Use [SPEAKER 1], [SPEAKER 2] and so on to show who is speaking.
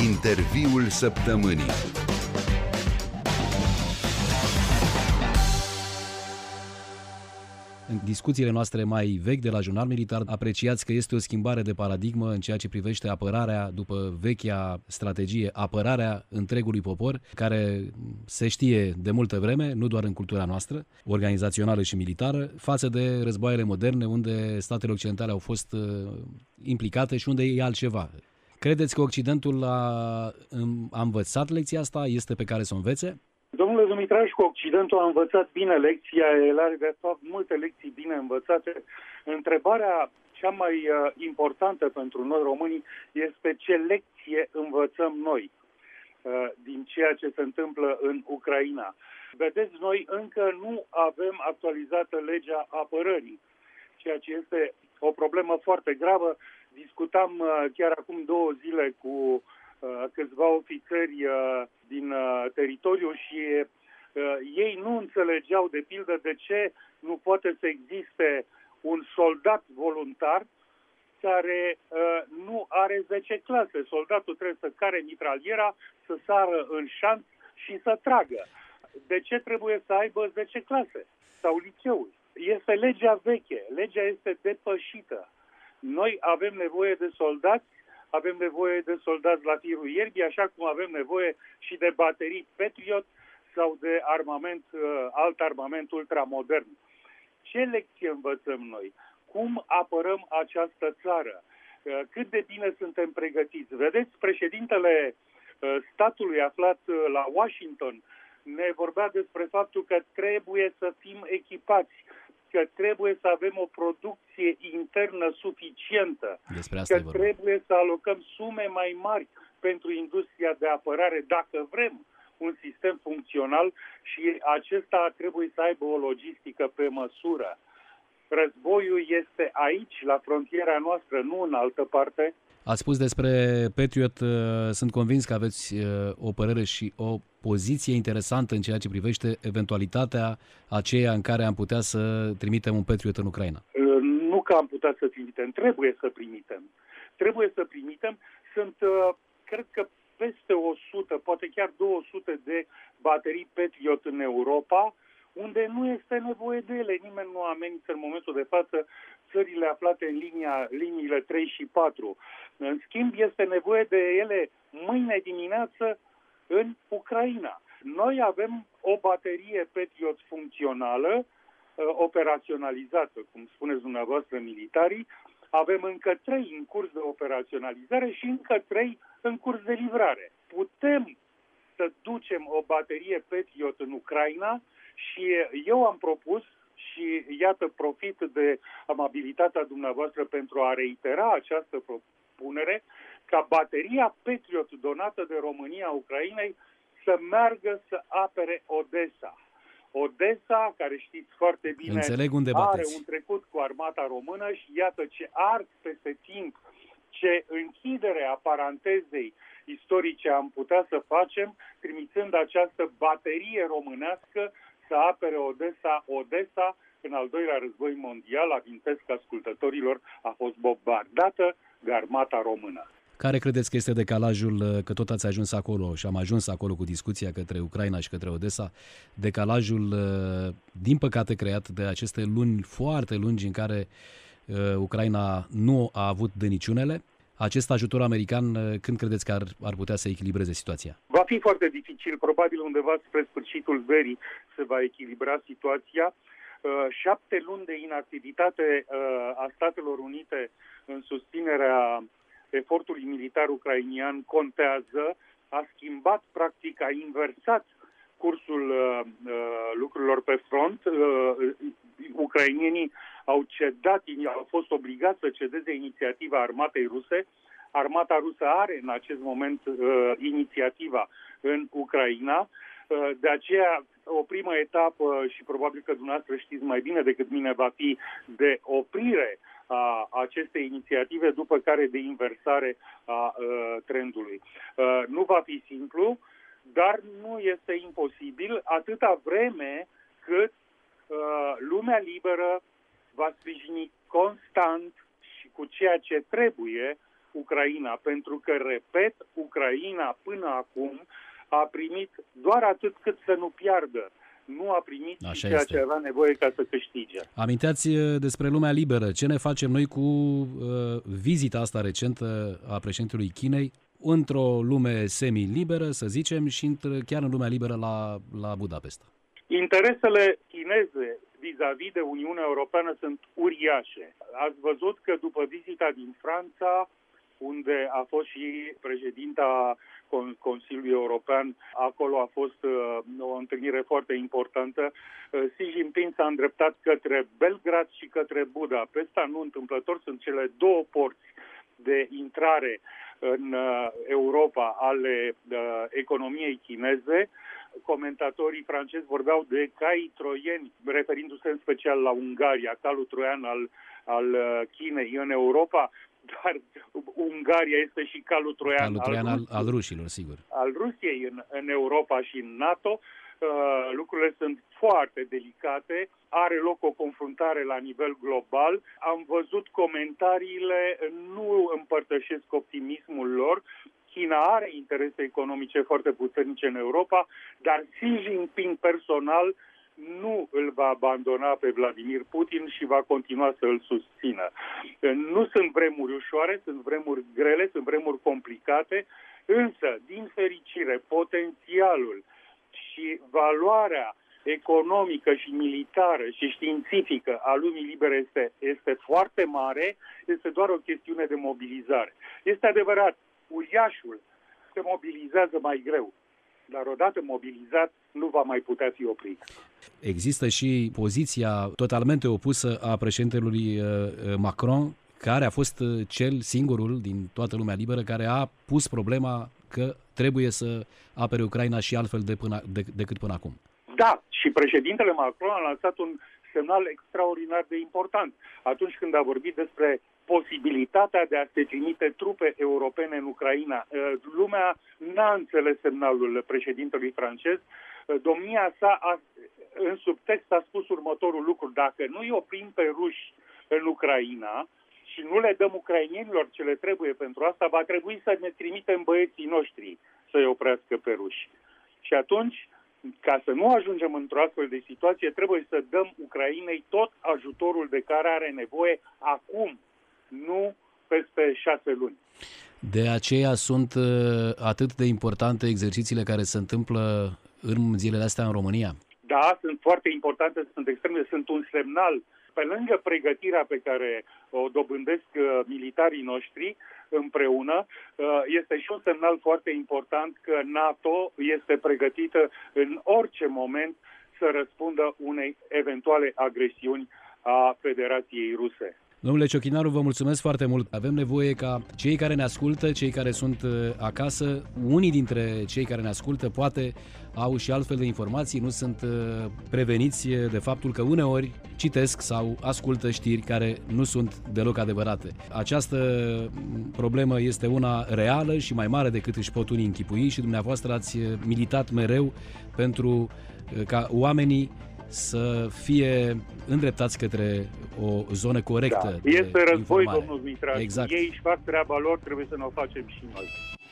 [SPEAKER 1] Interviul săptămânii.
[SPEAKER 2] În discuțiile noastre mai vechi de la Jurnal Militar, apreciați că este o schimbare de paradigmă în ceea ce privește apărarea după vechea strategie, apărarea întregului popor, care se știe de multă vreme, nu doar în cultura noastră, organizațională și militară, față de războaiele moderne, unde statele occidentale au fost implicate și unde e altceva. Credeți că Occidentul a învățat lecția asta? Este pe care să o învețe?
[SPEAKER 3] Domnule Dumitrașcu, Occidentul a învățat bine lecția, el are de fapt multe lecții bine învățate. Întrebarea cea mai importantă pentru noi românii este ce lecție învățăm noi din ceea ce se întâmplă în Ucraina. Vedeți, noi încă nu avem actualizată legea apărării, ceea ce este o problemă foarte gravă. Discutam chiar acum 2 zile cu câțiva ofițeri din teritoriu și ei nu înțelegeau, de pildă, de ce nu poate să existe un soldat voluntar care nu are 10 clase. Soldatul trebuie să care mitraliera, să sară în șanț și să tragă. De ce trebuie să aibă 10 clase sau liceul? Este legea veche, legea este depășită. Noi avem nevoie de soldați, avem nevoie de soldați la firul ierbii, așa cum avem nevoie și de baterii Patriot sau de alt armament ultramodern. Ce lecție învățăm noi? Cum apărăm această țară? Cât de bine suntem pregătiți? Vedeți, președintele statului aflat la Washington ne vorbea despre faptul că trebuie să fim echipați, că trebuie să avem o producție internă suficientă, că trebuie să alocăm sume mai mari pentru industria de apărare dacă vrem un sistem funcțional și acesta trebuie să aibă o logistică pe măsură. Războiul este aici, la frontiera noastră, nu în altă parte.
[SPEAKER 2] Ați spus despre Patriot, sunt convins că aveți o părere și o poziție interesantă în ceea ce privește eventualitatea aceea în care am putea să trimitem un Patriot în Ucraina.
[SPEAKER 3] Nu că am putea să trimitem, trebuie să trimitem. Trebuie să trimitem. Sunt, cred că, peste 100, poate chiar 200 de baterii Patriot în Europa, unde nu este nevoie de ele. Nimeni nu amenință în momentul de față țările aflate în liniile 3 și 4. În schimb, este nevoie de ele mâine dimineață în Ucraina. Noi avem o baterie Patriot funcțională, operaționalizată, cum spuneți dumneavoastră militarii. Avem încă 3 în curs de operaționalizare și încă 3 în curs de livrare. Putem să ducem o baterie Patriot în Ucraina și eu am propus, și iată, profit de amabilitatea dumneavoastră pentru a reitera această propunere, ca bateria Patriot donată de România Ucrainei să meargă să apere Odessa. Odessa, care știți foarte bine, are un trecut cu armata română și iată ce arc peste timp, ce închidere a parantezei istorice am putea să facem, trimițând această baterie românească să apere Odessa, în al doilea război mondial, amintesc ascultătorilor, a fost bombardată de armata română.
[SPEAKER 2] Care credeți că este decalajul, că tot ați ajuns acolo și am ajuns acolo cu discuția către Ucraina și către Odessa, decalajul, din păcate, creat de aceste luni foarte lungi în care Ucraina nu a avut dăniciunele? Acest ajutor american, când credeți că ar putea să echilibreze situația?
[SPEAKER 3] Va fi foarte dificil, probabil undeva spre sfârșitul verii se va echilibra situația. 7 luni de inactivitate a Statelor Unite în susținerea efortului militar ucrainian contează, a schimbat, practic, a inversat cursul lucrurilor pe front. Ucrainienii au cedat, au fost obligați să cedeze inițiativa armatei ruse. Armata rusă are în acest moment inițiativa în Ucraina. De aceea, o primă etapă, și probabil că dumneavoastră știți mai bine decât mine, va fi de oprire a acestei inițiative, după care de inversare a trendului. Nu va fi simplu, dar nu este imposibil atâta vreme cât lumea liberă va sprijini constant și cu ceea ce trebuie Ucraina, pentru că, repet, Ucraina până acum a primit doar atât cât să nu piardă. Nu a primit ceea ce avea nevoie ca să câștige.
[SPEAKER 2] Aminteați despre lumea liberă. Ce ne facem noi cu vizita asta recentă a președintelui Chinei într-o lume semi-liberă, să zicem, și chiar în lumea liberă la Budapesta?
[SPEAKER 3] Interesele chineze vis-a-vis de Uniunea Europeană sunt uriașe. Ați văzut că după vizita din Franța, unde a fost și președinta Consiliului European, acolo a fost o întâlnire foarte importantă. Xi Jinping s-a îndreptat către Belgrad și către Budapesta. Nu întâmplător, sunt cele două porți de intrare în Europa ale economiei chineze. Comentatorii francezi vorbeau de cai troieni, referindu-se în special la Ungaria, calul troian al Chinei în Europa, dar Ungaria este și calul troian
[SPEAKER 2] al rușilor, sigur.
[SPEAKER 3] Al Rusiei în Europa și în NATO. Lucrurile sunt foarte delicate, are loc o confruntare la nivel global. Am văzut comentariile, nu împărtășesc optimismul lor. China are interese economice foarte puternice în Europa, dar Xi Jinping personal nu îl va abandona pe Vladimir Putin și va continua să îl susțină. Nu sunt vremuri ușoare, sunt vremuri grele, sunt vremuri complicate, însă, din fericire, potențialul și valoarea economică și militară și științifică a lumii libere este foarte mare, este doar o chestiune de mobilizare. Este adevărat, uriașul se mobilizează mai greu, dar odată mobilizat nu va mai putea fi oprit.
[SPEAKER 2] Există și poziția totalmente opusă a președintelui Macron, care a fost cel singurul din toată lumea liberă care a pus problema că trebuie să apere Ucraina și altfel decât până acum.
[SPEAKER 3] Da, și președintele Macron a lansat un semnal extraordinar de important atunci când a vorbit despre posibilitatea de a se trimite trupe europene în Ucraina. Lumea n-a înțeles semnalul președintelui francez. Domnia sa, în subtext, a spus următorul lucru: dacă nu îi oprim pe ruși în Ucraina și nu le dăm ucrainienilor ce le trebuie pentru asta, va trebui să ne trimitem băieții noștri să-i oprească pe ruși. Și atunci, ca să nu ajungem într-o astfel de situație, trebuie să dăm Ucrainei tot ajutorul de care are nevoie acum, nu peste 6 luni.
[SPEAKER 2] De aceea sunt atât de importante exercițiile care se întâmplă în zilele astea în România?
[SPEAKER 3] Da, sunt foarte importante, sunt un semnal. Pe lângă pregătirea pe care o dobândesc militarii noștri împreună, este și un semnal foarte important că NATO este pregătită în orice moment să răspundă unei eventuale agresiuni a Federației Ruse.
[SPEAKER 2] Domnule Ciochinaru, vă mulțumesc foarte mult. Avem nevoie ca cei care ne ascultă, cei care sunt acasă, unii dintre cei care ne ascultă poate au și altfel de informații, nu sunt preveniți de faptul că uneori citesc sau ascultă știri care nu sunt deloc adevărate. Această problemă este una reală și mai mare decât își pot unii închipui și dumneavoastră ați militat mereu pentru ca oamenii să fie îndreptați către o zonă corectă.
[SPEAKER 3] Da. Este război, domnul Mitran.
[SPEAKER 2] Exact.
[SPEAKER 3] Ei își fac treaba lor, trebuie să ne o facem și noi.